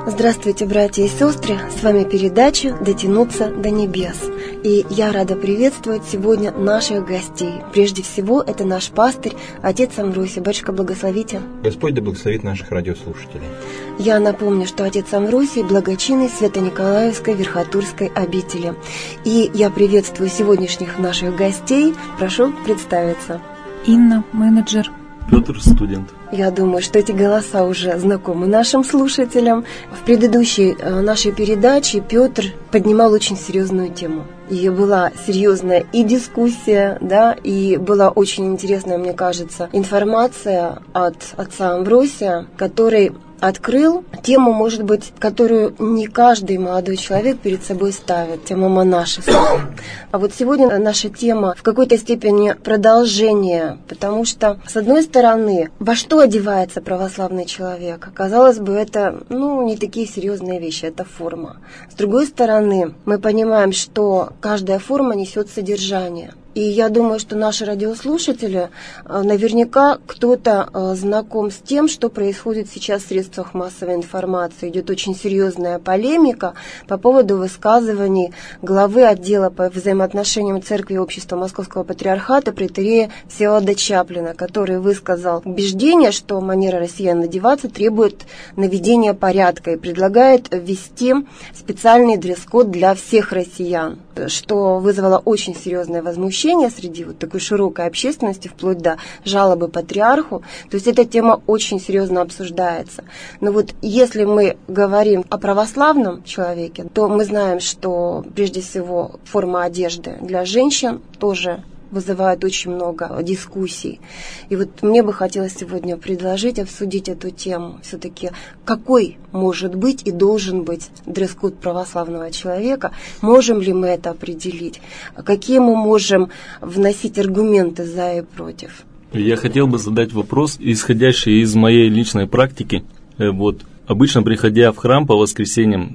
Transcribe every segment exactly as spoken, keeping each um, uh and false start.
Здравствуйте, братья и сестры! С вами передача «Дотянуться до небес». И я рада приветствовать сегодня наших гостей. Прежде всего, это наш пастырь, отец Амвросий. Батюшка, благословите. Господь да благословит наших радиослушателей. Я напомню, что отец Амвросий – благочинный Свято-Николаевской Верхотурской обители. И я приветствую сегодняшних наших гостей. Прошу представиться. Инна, менеджер. Петр, студент. Я думаю, что эти голоса уже знакомы нашим слушателям. В предыдущей нашей передаче Петр поднимал очень серьезную тему. И была серьезная и дискуссия, да, и была очень интересная, мне кажется, информация от отца Амвросия, который открыл тему, может быть, которую не каждый молодой человек перед собой ставит, тему монашества. А вот сегодня наша тема в какой-то степени продолжение, потому что, с одной стороны, во что одевается православный человек? Казалось бы, это, ну, не такие серьезные вещи, это форма. С другой стороны, мы понимаем, что каждая форма несет содержание. И я думаю, что наши радиослушатели, наверняка кто-то знаком с тем, что происходит сейчас в средствах массовой информации. Идет очень серьезная полемика по поводу высказываний главы отдела по взаимоотношениям Церкви и Общества Московского Патриархата претерея Всеволода Чаплина, который высказал убеждение, что манера россиян одеваться требует наведения порядка и предлагает ввести специальный дресс-код для всех россиян, что вызвало очень серьезное возмущение среди вот такой широкой общественности, вплоть до жалобы патриарху. То есть эта тема очень серьезно обсуждается. Но вот если мы говорим о православном человеке, то мы знаем, что прежде всего форма одежды для женщин тоже вызывает очень много дискуссий. И вот мне бы хотелось сегодня предложить обсудить эту тему. Все-таки какой может быть и должен быть дресс-код православного человека? Можем ли мы это определить? Какие мы можем вносить аргументы за и против? Я хотел бы задать вопрос, исходящий из моей личной практики. Вот, обычно, приходя в храм по воскресеньям,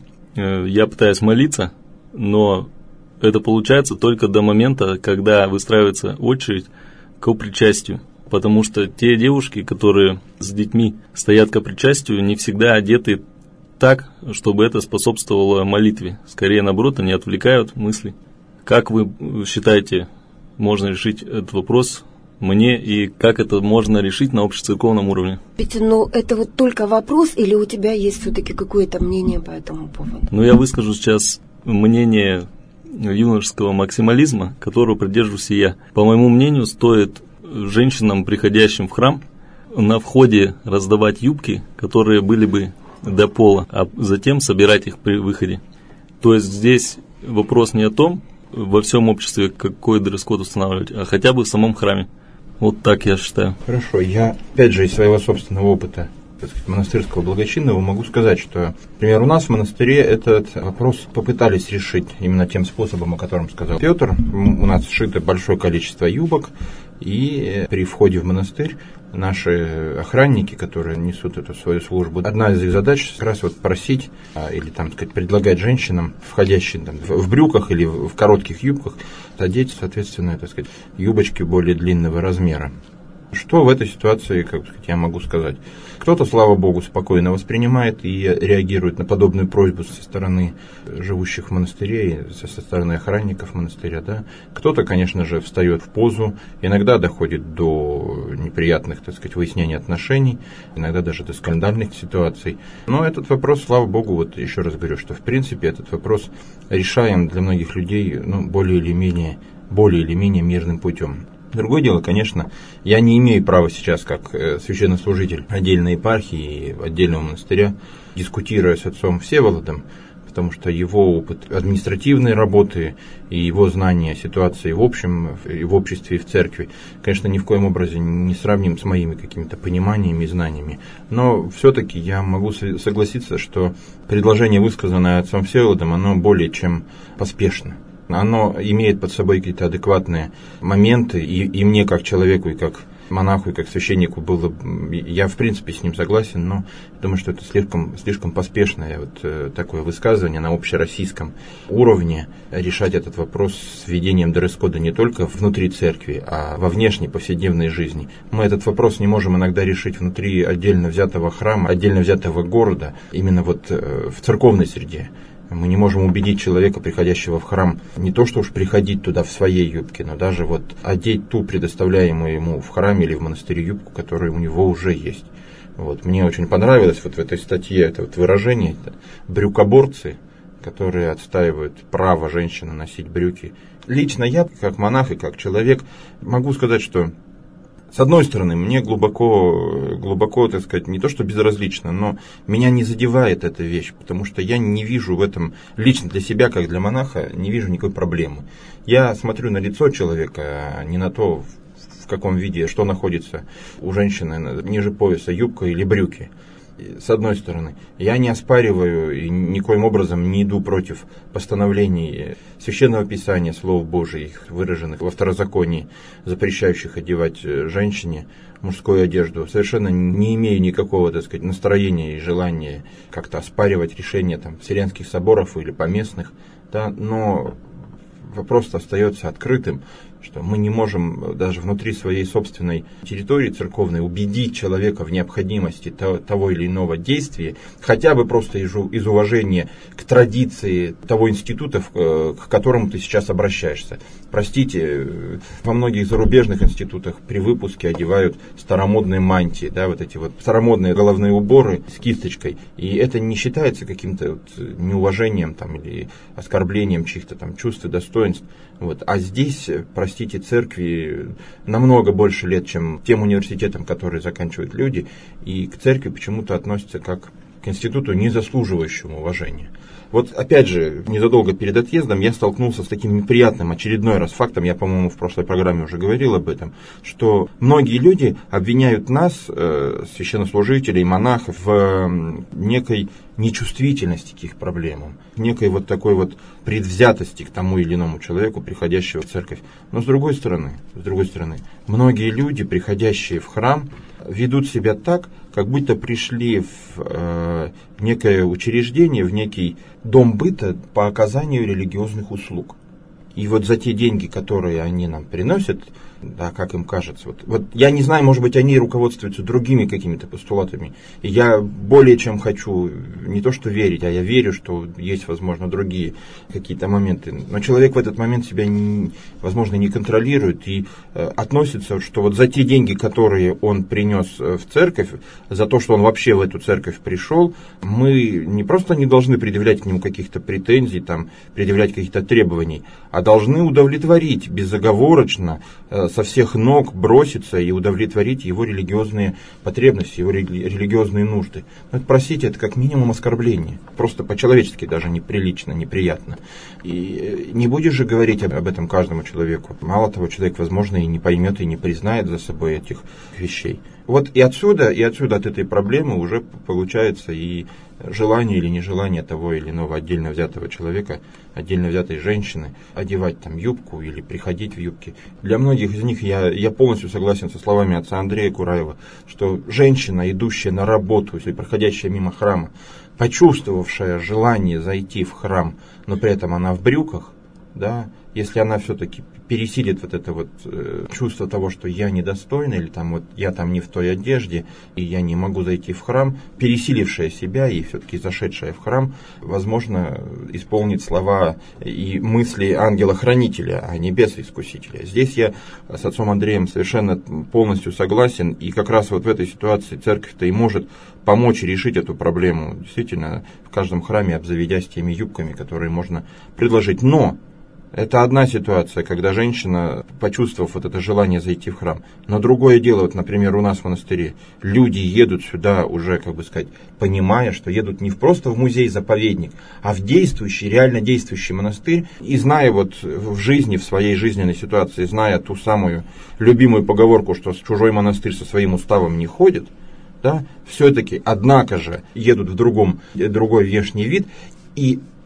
я пытаюсь молиться, но это получается только до момента, когда выстраивается очередь к причастию. Потому что те девушки, которые с детьми стоят к причастию, не всегда одеты так, чтобы это способствовало молитве. Скорее, наоборот, они отвлекают мысли. Как вы считаете, можно решить этот вопрос мне, и как это можно решить на общецерковном уровне? Петя, ну это вот только вопрос, или у тебя есть все-таки какое-то мнение по этому поводу? Ну, я выскажу сейчас мнение юношеского максимализма, которого придерживаюсь и я. По моему мнению, стоит женщинам, приходящим в храм, на входе раздавать юбки, которые были бы до пола, а затем собирать их при выходе. То есть здесь вопрос не о том, во всем обществе какой дресс-код устанавливать, а хотя бы в самом храме. Вот так я считаю. Хорошо, я опять же из своего собственного опыта, так сказать, монастырского благочинного могу сказать, что, например, у нас в монастыре этот вопрос попытались решить именно тем способом, о котором сказал Петр. У нас сшито большое количество юбок, и при входе в монастырь наши охранники, которые несут эту свою службу, одна из их задач как раз вот просить или там, так сказать, предлагать женщинам, входящим там, в брюках или в коротких юбках, одеть, соответственно, так сказать, юбочки более длинного размера. Что в этой ситуации, как сказать, я могу сказать? Кто-то, слава богу, спокойно воспринимает и реагирует на подобную просьбу со стороны живущих в монастыре, со стороны охранников монастыря. Да? Кто-то, конечно же, встает в позу, иногда доходит до неприятных, так сказать, выяснений отношений, иногда даже до скандальных ситуаций. Но этот вопрос, слава богу, вот еще раз говорю, что в принципе этот вопрос решаем для многих людей, ну, более или менее, более или менее мирным путем. Другое дело, конечно, я не имею права сейчас, как священнослужитель отдельной епархии и отдельного монастыря, дискутируя с отцом Всеволодом, потому что его опыт административной работы и его знания ситуации в общем, и в обществе, и в церкви, конечно, ни в коем образе не сравним с моими какими-то пониманиями и знаниями. Но все-таки я могу согласиться, что предложение, высказанное отцом Всеволодом, оно более чем поспешно. Оно имеет под собой какие-то адекватные моменты, и, и мне, как человеку, и как монаху и как священнику было, я в принципе с ним согласен, но думаю, что это слишком, слишком поспешное вот такое высказывание на общероссийском уровне решать этот вопрос с введением дресс-кода не только внутри церкви, а во внешней повседневной жизни. Мы этот вопрос не можем иногда решить внутри отдельно взятого храма, отдельно взятого города, именно вот в церковной среде. Мы не можем убедить человека, приходящего в храм, не то что уж приходить туда в своей юбке, но даже вот одеть ту предоставляемую ему в храме или в монастыре юбку, которая у него уже есть. Вот. Мне очень понравилось вот в этой статье это вот выражение, это брюкоборцы, которые отстаивают право женщины носить брюки. Лично я, как монах и как человек, могу сказать, что с одной стороны, мне глубоко, глубоко, так сказать, не то что безразлично, но меня не задевает эта вещь, потому что я не вижу в этом, лично для себя, как для монаха, не вижу никакой проблемы. Я смотрю на лицо человека, а не на то, в каком виде, что находится у женщины ниже пояса, юбка или брюки. С одной стороны, я не оспариваю и никоим образом не иду против постановлений Священного Писания, Слов Божьих, выраженных во Второзаконии, запрещающих одевать женщине мужскую одежду. Совершенно не имею никакого, так сказать, настроения и желания как-то оспаривать решения там, Вселенских соборов или поместных, да, но вопрос остается открытым, что мы не можем даже внутри своей собственной территории церковной убедить человека в необходимости того или иного действия, хотя бы просто из уважения к традиции того института, к которому ты сейчас обращаешься. Простите, во многих зарубежных институтах при выпуске одевают старомодные мантии, да, вот эти вот старомодные головные уборы с кисточкой, и это не считается каким-то вот неуважением там, или оскорблением чьих-то там чувств и достоинств. Вот. А здесь, простите, церкви намного больше лет, чем тем университетам, которые заканчивают люди, и к церкви почему-то относятся как к институту, не заслуживающему уважения. Вот опять же, незадолго перед отъездом я столкнулся с таким неприятным очередной раз фактом, я, по-моему, в прошлой программе уже говорил об этом, что многие люди обвиняют нас, э, священнослужителей, монахов, в э, некой нечувствительности к их проблемам, некой вот такой вот предвзятости к тому или иному человеку, приходящего в церковь. Но с другой стороны, с другой стороны, многие люди, приходящие в храм, ведут себя так, как будто пришли в э, некое учреждение, в некий дом быта по оказанию религиозных услуг. И вот за те деньги, которые они нам приносят, да, как им кажется, вот, вот я не знаю, может быть, они руководствуются другими какими-то постулатами. И я более чем хочу не то что верить, а я верю, что есть, возможно, другие какие-то моменты. Но человек в этот момент себя, не, возможно, не контролирует и э, относится, что вот за те деньги, которые он принес в церковь, за то, что он вообще в эту церковь пришел, мы не просто не должны предъявлять к нему каких-то претензий, там, предъявлять каких-то требований, а должны удовлетворить безоговорочно, э, со всех ног броситься и удовлетворить его религиозные потребности, его религиозные нужды. Но это, простите, это как минимум оскорбление. Просто по-человечески даже неприлично, неприятно. И не будешь же говорить об этом каждому человеку. Мало того, человек, возможно, и не поймет, и не признает за собой этих вещей. Вот и отсюда, и отсюда от этой проблемы уже получается и желание или нежелание того или иного отдельно взятого человека, отдельно взятой женщины одевать там юбку или приходить в юбке. Для многих из них я, я полностью согласен со словами отца Андрея Кураева, что женщина, идущая на работу или проходящая мимо храма, почувствовавшая желание зайти в храм, но при этом она в брюках, да, если она все-таки пересилит вот это вот э, чувство того, что я недостойна, или там вот я там не в той одежде, и я не могу зайти в храм, пересилившая себя и все-таки зашедшая в храм, возможно, исполнит слова и мысли ангела-хранителя, а не беса-искусителя. Здесь я с отцом Андреем совершенно полностью согласен, и как раз вот в этой ситуации церковь-то и может помочь решить эту проблему, действительно, в каждом храме обзаведясь теми юбками, которые можно предложить. Но это одна ситуация, когда женщина, почувствовав вот это желание зайти в храм. Но другое дело, вот, например, у нас в монастыре люди едут сюда уже, как бы сказать, понимая, что едут не просто в музей-заповедник, а в действующий, реально действующий монастырь. И зная вот в жизни, в своей жизненной ситуации, зная ту самую любимую поговорку, что чужой монастырь со своим уставом не ходит, да, все-таки, однако же, едут в другом, другой внешний вид. И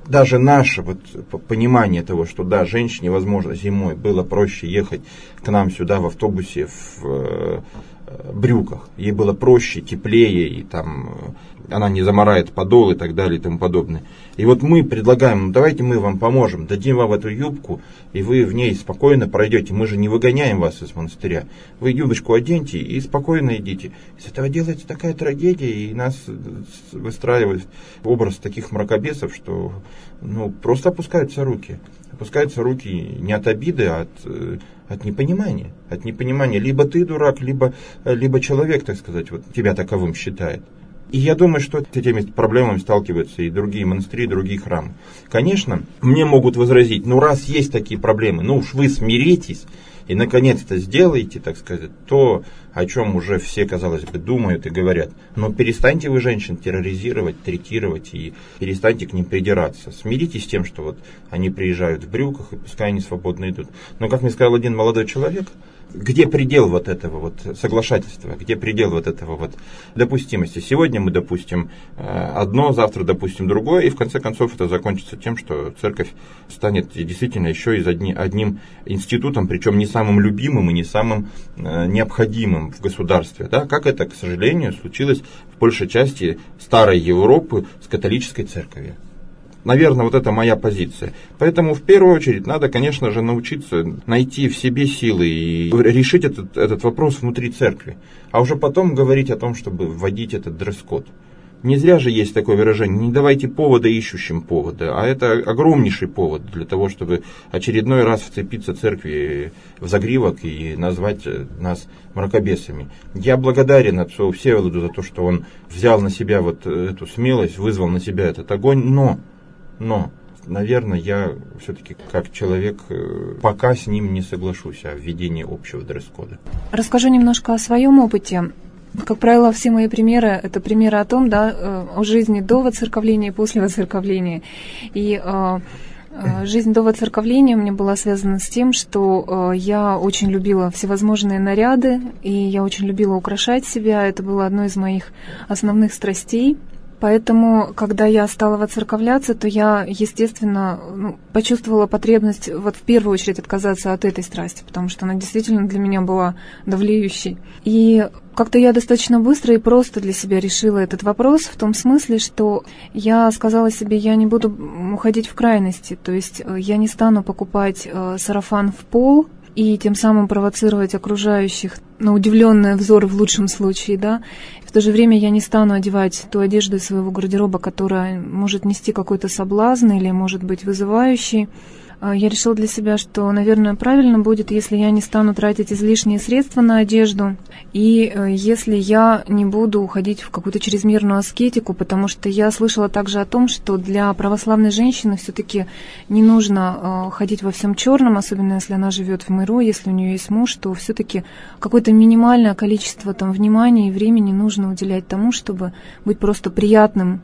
даже наше вот понимание того, что да, женщине, возможно, зимой было проще ехать к нам сюда в автобусе в э, брюках. Ей было проще, теплее, и там она не замарает подол и так далее и тому подобное. И вот мы предлагаем, давайте мы вам поможем, дадим вам эту юбку, и вы в ней спокойно пройдете. Мы же не выгоняем вас из монастыря. Вы юбочку оденьте и спокойно идите. Из этого делается такая трагедия, и нас выстраивает образ таких мракобесов, что ну, просто опускаются руки. Опускаются руки не от обиды, а от, от непонимания. От непонимания. Либо ты дурак, либо, либо человек, так сказать, вот тебя таковым считает. И я думаю, что с этими проблемами сталкиваются и другие монастыри, и другие храмы. Конечно, мне могут возразить, ну раз есть такие проблемы, ну уж вы смиритесь и наконец-то сделаете, так сказать, то, о чем уже все, казалось бы, думают и говорят. Но перестаньте вы женщин терроризировать, третировать и перестаньте к ним придираться. Смиритесь с тем, что вот они приезжают в брюках и пускай они свободно идут. Но, как мне сказал один молодой человек, где предел вот этого вот соглашательства, где предел вот этого вот допустимости? Сегодня мы допустим одно, завтра допустим другое, и в конце концов это закончится тем, что церковь станет действительно еще и одни, одним институтом, причем не самым любимым и не самым необходимым в государстве. Да? Как это, к сожалению, случилось в большей части старой Европы с католической церковью. Наверное, вот это моя позиция. Поэтому в первую очередь надо, конечно же, научиться найти в себе силы и решить этот, этот вопрос внутри церкви. А уже потом говорить о том, чтобы вводить этот дресс-код. Не зря же есть такое выражение: не давайте повода ищущим повода. А это огромнейший повод для того, чтобы очередной раз вцепиться церкви в загривок и назвать нас мракобесами. Я благодарен отцу Всеволоду за то, что он взял на себя вот эту смелость, вызвал на себя этот огонь, но... Но, наверное, я все-таки как человек пока с ним не соглашусь о введении общего дресс-кода. Расскажу немножко о своем опыте. Как правило, все мои примеры – это примеры о том, да, о жизни до воцерковления и после воцерковления. И э, жизнь до воцерковления у меня была связана с тем, что э, я очень любила всевозможные наряды, и я очень любила украшать себя. Это было одной из моих основных страстей. Поэтому, когда я стала воцерковляться, то я, естественно, ну, почувствовала потребность вот в первую очередь отказаться от этой страсти, потому что она действительно для меня была давлеющей. И как-то я достаточно быстро и просто для себя решила этот вопрос в том смысле, что я сказала себе, я не буду уходить в крайности, то есть я не стану покупать э, сарафан в пол и тем самым провоцировать окружающих на удивленные взоры в лучшем случае, да. В то же время я не стану одевать ту одежду из своего гардероба, которая может нести какой-то соблазн или может быть вызывающей. Я решила для себя, что, наверное, правильно будет, если я не стану тратить излишние средства на одежду, и если я не буду уходить в какую-то чрезмерную аскетику, потому что я слышала также о том, что для православной женщины все-таки не нужно ходить во всем черном, особенно если она живет в миру, если у нее есть муж, то все-таки какое-то минимальное количество там внимания и времени нужно уделять тому, чтобы быть просто приятным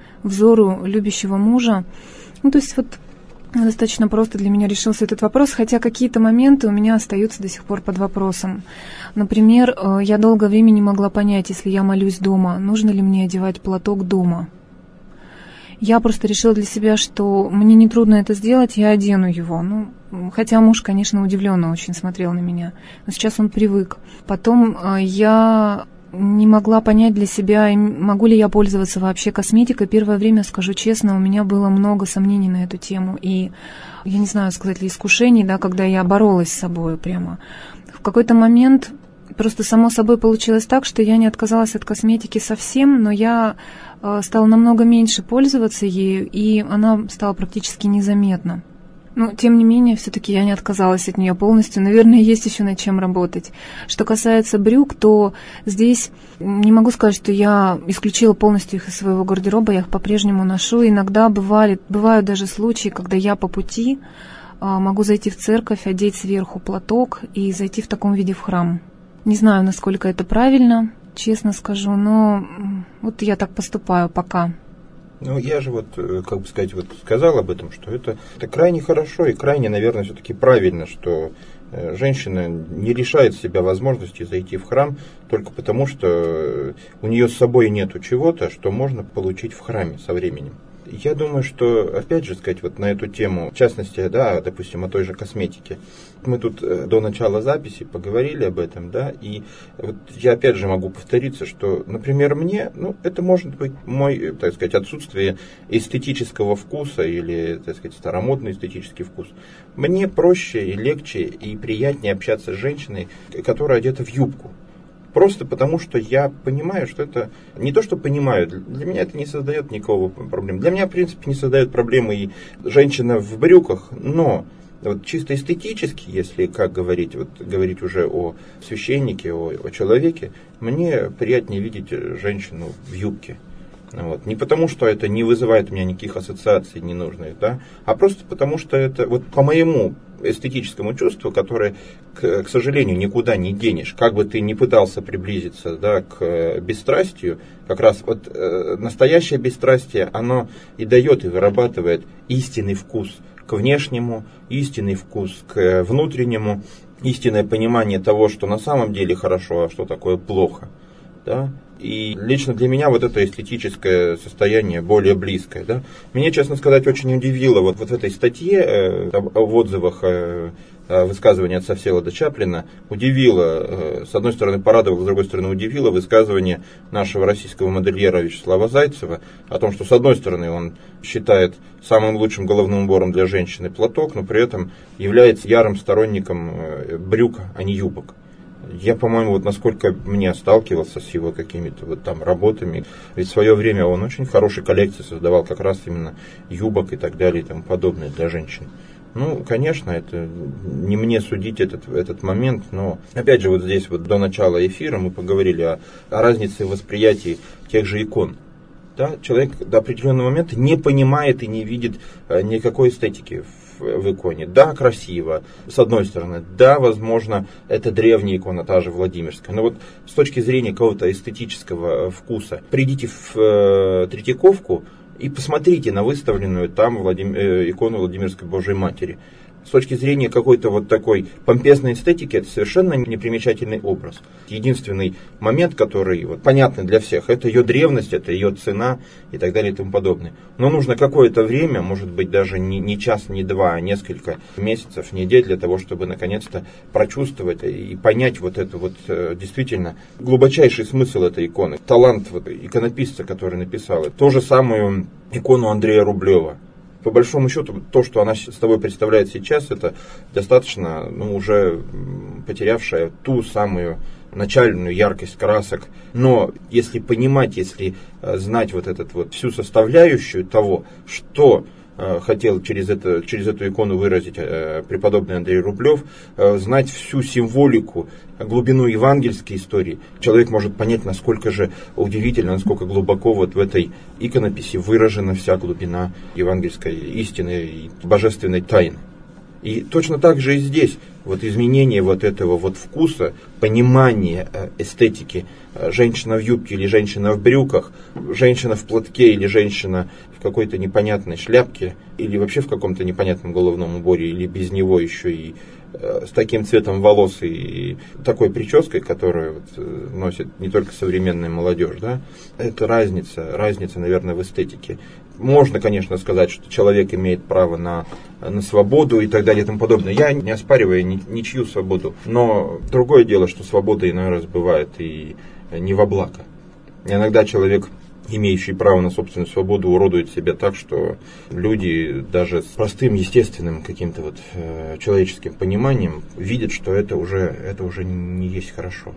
взору любящего мужа. Ну, то есть вот достаточно просто для меня решился этот вопрос, хотя какие-то моменты у меня остаются до сих пор под вопросом. Например, я долгое время не могла понять, если я молюсь дома, нужно ли мне одевать платок дома. Я просто решила для себя, что мне нетрудно это сделать, я одену его. Ну, хотя муж, конечно, удивленно очень смотрел на меня, но сейчас он привык. Потом я не могла понять для себя, могу ли я пользоваться вообще косметикой. Первое время, скажу честно, у меня было много сомнений на эту тему. И я не знаю, сказать ли, искушений, да, когда я боролась с собой прямо. В какой-то момент просто само собой получилось так, что я не отказалась от косметики совсем, но я стала намного меньше пользоваться ею, и она стала практически незаметна. Но, тем не менее, все-таки я не отказалась от нее полностью. Наверное, есть еще над чем работать. Что касается брюк, то здесь не могу сказать, что я исключила полностью их из своего гардероба. Я их по-прежнему ношу. Иногда бывали, бывают даже случаи, когда я по пути могу зайти в церковь, одеть сверху платок и зайти в таком виде в храм. Не знаю, насколько это правильно, честно скажу, но вот я так поступаю пока. Ну, я же вот, как бы сказать, вот сказал об этом, что это, это крайне хорошо и крайне, наверное, все-таки правильно, что женщина не лишает себя возможности зайти в храм только потому, что у нее с собой нету чего-то, что можно получить в храме со временем. Я думаю, что, опять же, сказать, вот на эту тему, в частности, да, допустим, о той же косметике. Мы тут до начала записи поговорили об этом, да, и вот я опять же могу повториться, что, например, мне, ну, это может быть мой, так сказать, отсутствие эстетического вкуса или, так сказать, старомодный эстетический вкус. Мне проще и легче и приятнее общаться с женщиной, которая одета в юбку. Просто потому, что я понимаю, что это не то, что понимаю, для меня это не создает никакого проблем. Для меня, в принципе, не создает проблемы и женщина в брюках, но вот чисто эстетически, если, как говорить, вот говорить уже о священнике, о, о человеке, мне приятнее видеть женщину в юбке. Вот. Не потому, что это не вызывает у меня никаких ассоциаций ненужных, да, а просто потому, что это вот по моему эстетическому чувству, которое, к, к сожалению, никуда не денешь. Как бы ты ни пытался приблизиться, да, к бесстрастию, как раз вот э, настоящее бесстрастие, оно и дает, и вырабатывает истинный вкус к внешнему, истинный вкус к внутреннему, истинное понимание того, что на самом деле хорошо, а что такое плохо, да. И лично для меня вот это эстетическое состояние более близкое. Да? Меня, честно сказать, очень удивило вот, вот в этой статье э, в отзывах э, высказывание отца Всеволода Чаплина, удивило, э, с одной стороны порадовало, с другой стороны удивило высказывание нашего российского модельера Вячеслава Зайцева о том, что с одной стороны он считает самым лучшим головным убором для женщины платок, но при этом является ярым сторонником э, брюк, а не юбок. Я, по-моему, вот насколько мне сталкивался с его какими-то вот там работами, ведь в свое время он очень хорошие коллекции создавал как раз именно юбок и так далее и тому подобное для женщин. Ну, конечно, это не мне судить этот, этот момент, но опять же вот здесь вот до начала эфира мы поговорили о, о разнице в восприятии тех же икон. Да? Человек до определенного момента не понимает и не видит никакой эстетики в иконе. Да, красиво, с одной стороны. Да, возможно, это древняя икона, та же Владимирская. Но вот с точки зрения какого-то эстетического вкуса, придите в э, Третьяковку и посмотрите на выставленную там Владим... э, икону Владимирской Божией Матери. С точки зрения какой-то вот такой помпезной эстетики, это совершенно непримечательный образ. Единственный момент, который вот, понятный для всех, это ее древность, это ее цена и так далее и тому подобное. Но нужно какое-то время, может быть даже не, не час, не два, а несколько месяцев, недель для того, чтобы наконец-то прочувствовать и понять вот это вот действительно глубочайший смысл этой иконы. Талант вот, иконописца, который написал. Ту же самую икону Андрея Рублева. По большому счету, то, что она с тобой представляет сейчас, это достаточно, ну, уже потерявшая ту самую начальную яркость красок. Но если понимать, если знать вот, этот, вот всю составляющую того, что хотел через, это, через эту икону выразить преподобный Андрей Рублев, знать всю символику, глубину евангельской истории, человек может понять, насколько же удивительно, насколько глубоко вот в этой иконописи выражена вся глубина евангельской истины и божественной тайны. И точно так же и здесь вот изменение вот этого вот вкуса, понимание эстетики, женщина в юбке или женщина в брюках, женщина в платке или женщина в какой-то непонятной шляпке, или вообще в каком-то непонятном головном уборе, или без него еще и э, с таким цветом волос и такой прической, которую вот, носит не только современная молодежь, да, это разница, разница, наверное, в эстетике. Можно, конечно, сказать, что человек имеет право на, на свободу и так далее и тому подобное. Я не оспариваю ни, ничью свободу. Но другое дело, что свобода иной раз бывает и не во благо. Иногда человек, имеющий право на собственную свободу, уродует себя так, что люди даже с простым, естественным каким-то вот, э, человеческим пониманием видят, что это уже, это уже не есть хорошо.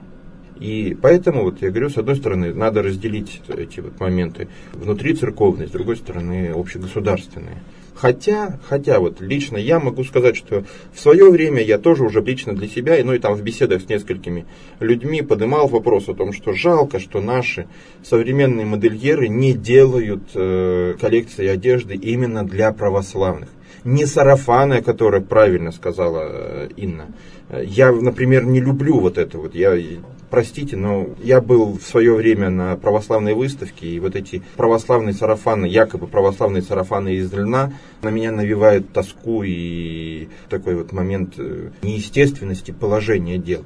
И поэтому, вот я говорю, с одной стороны, надо разделить эти вот моменты внутри церковные, с другой стороны, общегосударственные. Хотя, хотя вот лично я могу сказать, что в свое время я тоже уже лично для себя, ну и там в беседах с несколькими людьми поднимал вопрос о том, что жалко, что наши современные модельеры не делают э, коллекции одежды именно для православных. Не сарафаны, о которых правильно сказала Инна. Я, например, не люблю вот это вот. Я, простите, но я был в свое время на православной выставке, и вот эти православные сарафаны, якобы православные сарафаны из льна, на меня навевают тоску и такой вот момент неестественности положения дел. С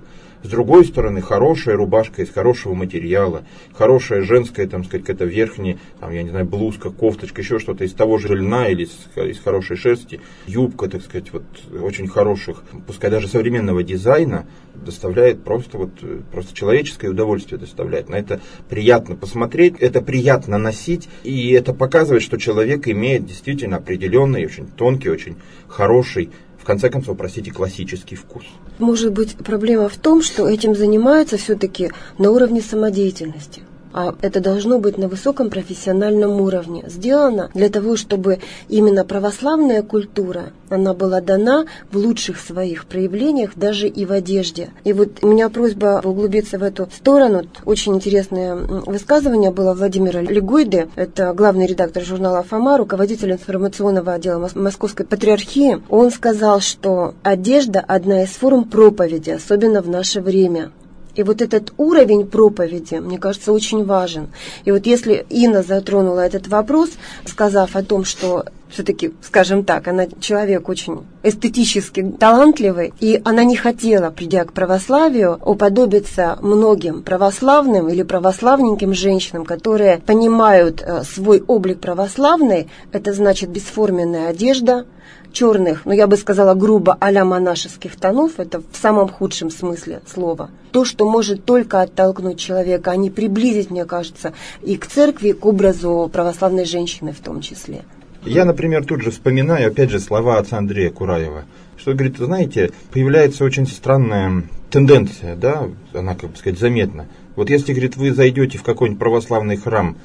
С другой стороны, хорошая рубашка из хорошего материала, хорошая женская, там, сказать, какая-то верхняя, там, я не знаю, блузка, кофточка, еще что-то из того же льна или из, из хорошей шерсти, юбка, так сказать, вот очень хороших, пускай даже современного дизайна, доставляет просто вот, просто человеческое удовольствие доставляет. На это приятно посмотреть, это приятно носить, и это показывает, что человек имеет действительно определенный, очень тонкий, очень хороший, в конце концов, простите, классический вкус. Может быть, проблема в том, что этим занимаются все-таки на уровне самодеятельности. А это должно быть на высоком профессиональном уровне. Сделано для того, чтобы именно православная культура, она была дана в лучших своих проявлениях, даже и в одежде. И вот у меня просьба углубиться в эту сторону. Очень интересное высказывание было Владимира Легойды, это главный редактор журнала «Фома», руководитель информационного отдела Московской патриархии. Он сказал, что одежда – одна из форм проповеди, особенно в наше время. И вот этот уровень проповеди, мне кажется, очень важен. И вот если Инна затронула этот вопрос, сказав о том, что все-таки, скажем так, она человек очень эстетически талантливый, и она не хотела, придя к православию, уподобиться многим православным или православненьким женщинам, которые понимают свой облик православный, это значит бесформенная одежда, черных, ну я бы сказала грубо, а-ля монашеских тонов, это в самом худшем смысле слова. То, что может только оттолкнуть человека, а не приблизить, мне кажется, и к церкви, и к образу православной женщины в том числе. Я, например, тут же вспоминаю, опять же, слова отца Андрея Кураева, что, говорит, знаете, появляется очень странная тенденция, да, она, как бы сказать, заметна. Вот если, говорит, вы зайдете в какой-нибудь православный храм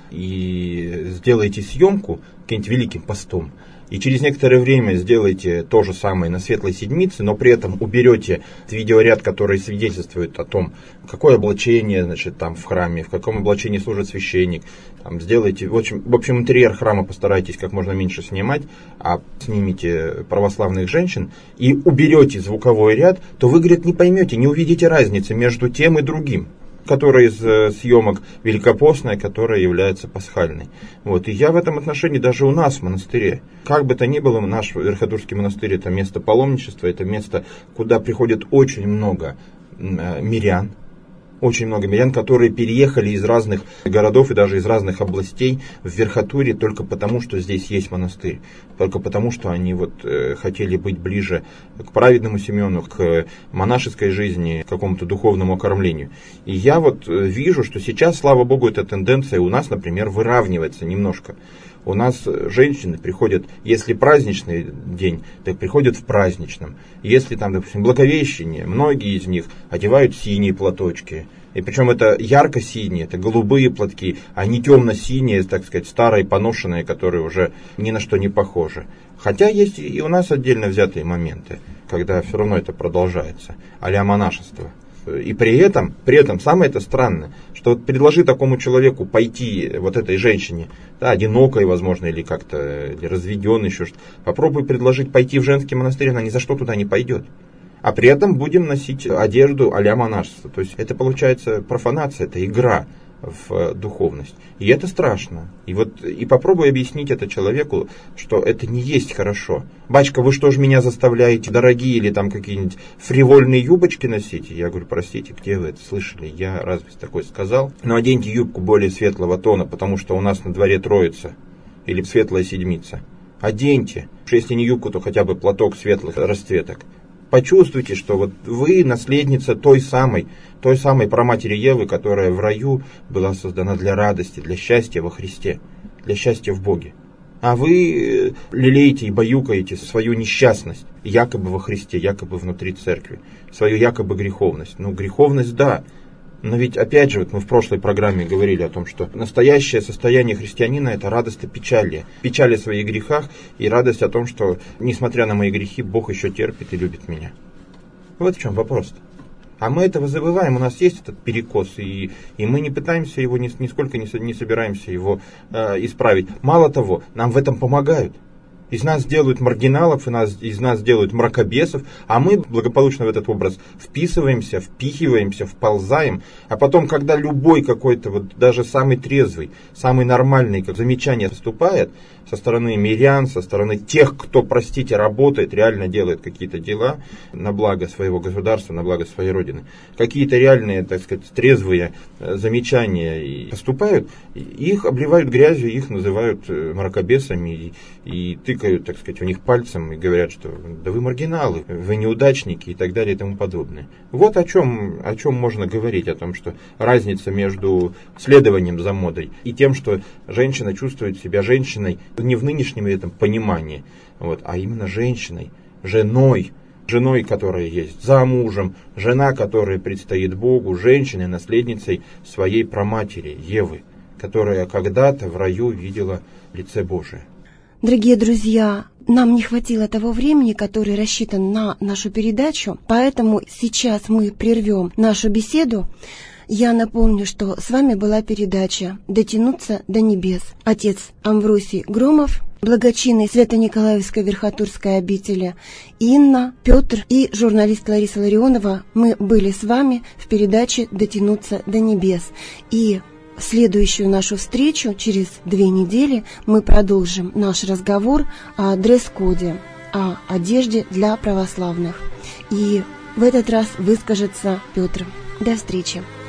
и сделаете съемку каким-нибудь великим постом, и через некоторое время сделаете то же самое на Светлой Седмице, но при этом уберете видеоряд, который свидетельствует о том, какое облачение, значит, там в храме, в каком облачении служит священник. Там, сделайте, в общем, в общем, интерьер храма постарайтесь как можно меньше снимать, а снимите православных женщин и уберете звуковой ряд, то вы, говорит, не поймете, не увидите разницы между тем и другим, которая из э, съемок великопостная, которая является пасхальной. Вот. И я в этом отношении даже у нас в монастыре, как бы то ни было, наш Верхотурский монастырь — это место паломничества, это место, куда приходит очень много э, мирян, очень много мирян, которые переехали из разных городов и даже из разных областей в Верхотурье только потому, что здесь есть монастырь. Только потому, что они вот, э, хотели быть ближе к праведному Симеону, к монашеской жизни, к какому-то духовному окормлению. И я вот вижу, что сейчас, слава Богу, эта тенденция у нас, например, выравнивается немножко. У нас женщины приходят, если праздничный день, так приходят в праздничном. Если там, допустим, Благовещение, многие из них одевают синие платочки. И причем это ярко-синие, это голубые платки, а не темно-синие, так сказать, старые, поношенные, которые уже ни на что не похожи. Хотя есть и у нас отдельно взятые моменты, когда все равно это продолжается, а-ля монашество. И при этом, при этом самое это странное, что вот предложи такому человеку пойти, вот этой женщине, да, одинокой, возможно, или как-то или разведенной, еще что-то, попробуй предложить пойти в женский монастырь, она ни за что туда не пойдет. А при этом будем носить одежду а-ля монашество. То есть это получается профанация, это игра в духовность. И это страшно. И вот и попробуй объяснить это человеку, что это не есть хорошо. Батюшка, вы что же меня заставляете дорогие или там какие-нибудь фривольные юбочки носить? Я говорю, простите, где вы это слышали? Я разве такое сказал? Но оденьте юбку более светлого тона, потому что у нас на дворе Троица или Светлая Седмица. Оденьте. Если не юбку, то хотя бы платок светлых расцветок. Почувствуйте, что вот вы наследница той самой, той самой праматери Евы, которая в раю была создана для радости, для счастья во Христе, для счастья в Боге. А вы лелеете и баюкаете свою несчастность, якобы во Христе, якобы внутри церкви, свою якобы греховность. Ну, греховность, да. Но ведь, опять же, вот мы в прошлой программе говорили о том, что настоящее состояние христианина – это радость и печаль. Печаль о своих грехах и радость о том, что, несмотря на мои грехи, Бог еще терпит и любит меня. Вот в чем вопрос-то. А мы этого забываем, у нас есть этот перекос, и, и мы не пытаемся его, нисколько не, не собираемся его э, исправить. Мало того, нам в этом помогают. Из нас делают маргиналов, и нас, из нас делают мракобесов, а мы благополучно в этот образ вписываемся, впихиваемся, вползаем, а потом, когда любой какой-то, вот даже самый трезвый, самый нормальный, как замечание поступает со стороны мирян, со стороны тех, кто, простите, работает, реально делает какие-то дела на благо своего государства, на благо своей родины, какие-то реальные, так сказать, трезвые замечания и поступают, их обливают грязью, их называют мракобесами и, и тыкают, так сказать, у них пальцем и говорят, что да вы маргиналы, вы неудачники и так далее и тому подобное. Вот о чем, о чем можно говорить, о том, что разница между следованием за модой и тем, что женщина чувствует себя женщиной не в нынешнем этом понимании, вот, а именно женщиной, женой, женой, которая есть замужем, жена, которая предстоит Богу, женщиной, наследницей своей праматери Евы, которая когда-то в раю видела лице Божие. Дорогие друзья, нам не хватило того времени, которое рассчитано на нашу передачу, поэтому сейчас мы прервем нашу беседу. Я напомню, что с вами была передача «Дотянуться до небес». Отец Амвросий Громов, благочинный Свято-Николаевской Верхотурской обители Инна, Петр и журналист Лариса Ларионова. Мы были с вами в передаче «Дотянуться до небес». И в следующую нашу встречу через две недели мы продолжим наш разговор о дресс-коде, о одежде для православных. И в этот раз выскажется Петр. До встречи.